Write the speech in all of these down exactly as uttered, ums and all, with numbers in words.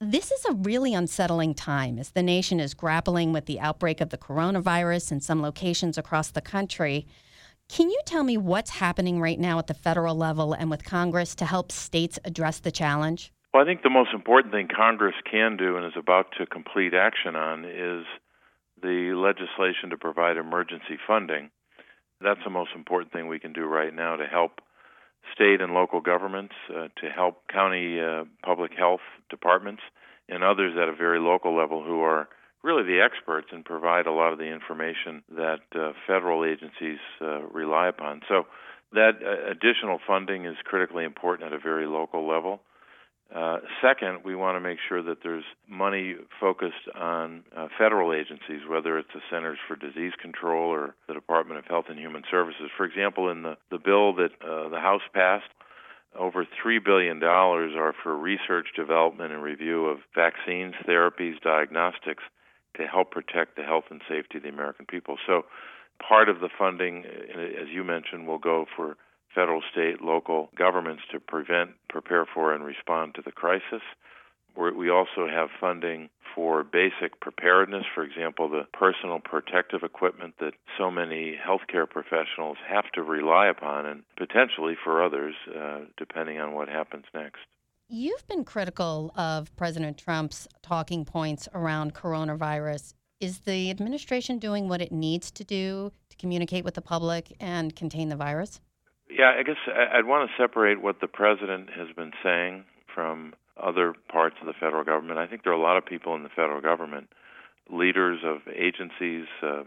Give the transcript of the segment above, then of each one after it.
This is a really unsettling time as the nation is grappling with the outbreak of the coronavirus in some locations across the country. Can you tell me what's happening right now at the federal level and with Congress to help states address the challenge? Well, I think the most important thing Congress can do and is about to complete action on is the legislation to provide emergency funding. That's the most important thing we can do right now to help state and local governments, uh, to help county uh, public health departments, and others at a very local level who are really the experts and provide a lot of the information that uh, federal agencies uh, rely upon. So that uh, additional funding is critically important at a very local level. Uh, second, we want to make sure that there's money focused on uh, federal agencies, whether it's the Centers for Disease Control or the Department of Health and Human Services. For example, in the, the bill that uh, the House passed, over three billion dollars are for research, development, and review of vaccines, therapies, diagnostics to help protect the health and safety of the American people. So part of the funding, as you mentioned, will go for federal, state, local governments to prevent, prepare for, and respond to the crisis. We also have funding for basic preparedness, for example, the personal protective equipment that so many healthcare professionals have to rely upon, and potentially for others, uh, depending on what happens next. You've been critical of President Trump's talking points around coronavirus. Is the administration doing what it needs to do to communicate with the public and contain the virus? Yeah, I guess I'd want to separate what the president has been saying from other parts of the federal government. I think there are a lot of people in the federal government, leaders of agencies, uh,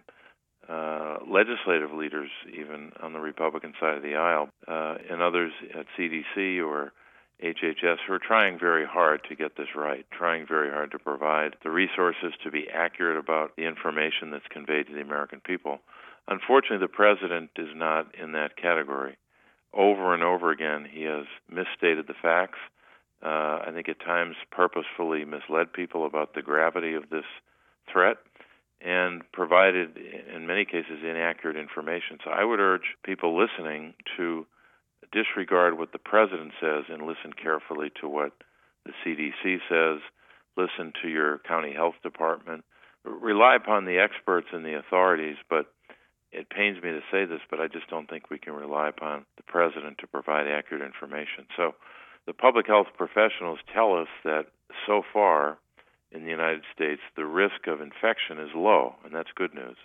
uh, legislative leaders even on the Republican side of the aisle, uh, and others at C D C or H H S who are trying very hard to get this right, trying very hard to provide the resources to be accurate about the information that's conveyed to the American people. Unfortunately, the president is not in that category. Over and over again, he has misstated the facts. Uh, I think at times purposefully misled people about the gravity of this threat and provided, in many cases, inaccurate information. So I would urge people listening to disregard what the president says and listen carefully to what the C D C says, listen to your county health department, rely upon the experts and the authorities, but it pains me to say this, but I just don't think we can rely upon the president to provide accurate information. So the public health professionals tell us that so far in the United States, the risk of infection is low, and that's good news.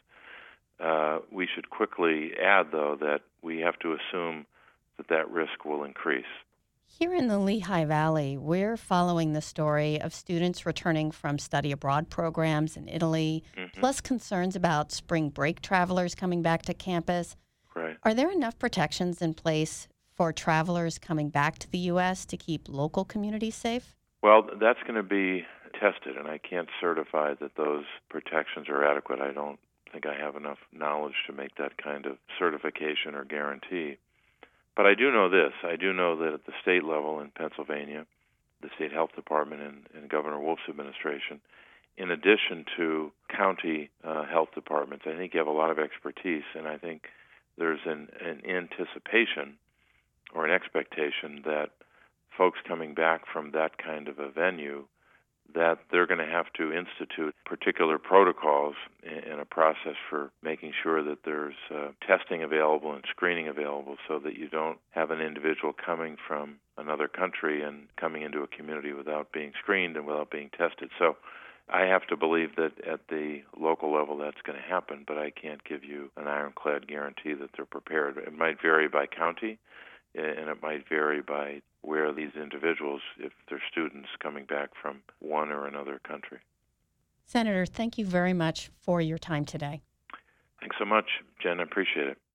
Uh, we should quickly add, though, that we have to assume that that risk will increase. Here in the Lehigh Valley, we're following the story of students returning from study abroad programs in Italy, mm-hmm. plus concerns about spring break travelers coming back to campus. Right. Are there enough protections in place for travelers coming back to the U S to keep local communities safe? Well, that's going to be tested, and I can't certify that those protections are adequate. I don't think I have enough knowledge to make that kind of certification or guarantee. But I do know this. I do know that at the state level in Pennsylvania, the state health department and, and Governor Wolf's administration, in addition to county uh, health departments, I think you have a lot of expertise, and I think there's an, an anticipation or an expectation that folks coming back from that kind of a venue, that they're going to have to institute particular protocols and a process for making sure that there's uh, testing available and screening available so that you don't have an individual coming from another country and coming into a community without being screened and without being tested. So I have to believe that at the local level that's going to happen, but I can't give you an ironclad guarantee that they're prepared. It might vary by county, and it might vary by where these individuals, if they're students coming back from one or another country. Senator, thank you very much for your time today. Thanks so much, Jen. I appreciate it.